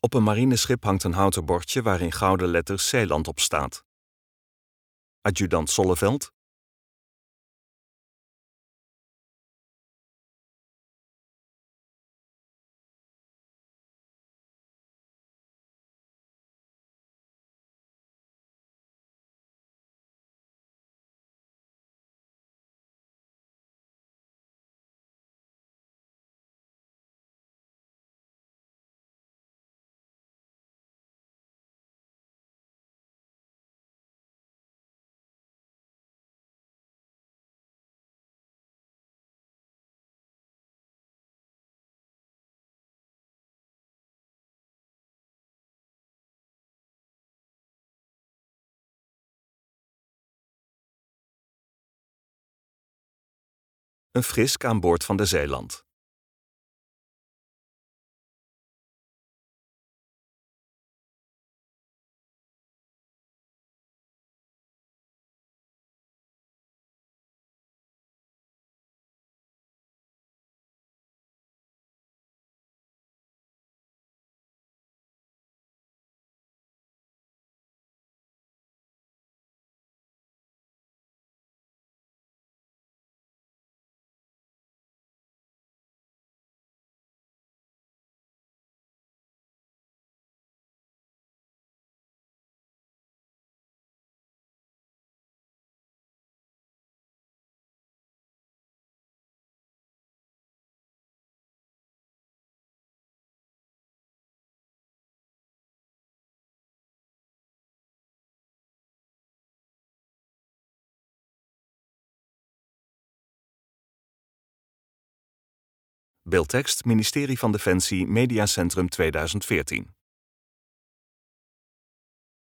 Op een marineschip hangt een houten bordje waarin gouden letters Zeeland op staat. Adjudant Solleveld. Een frisk aan boord van de Zeeland. Beeldtekst: Ministerie van Defensie Mediacentrum 2014.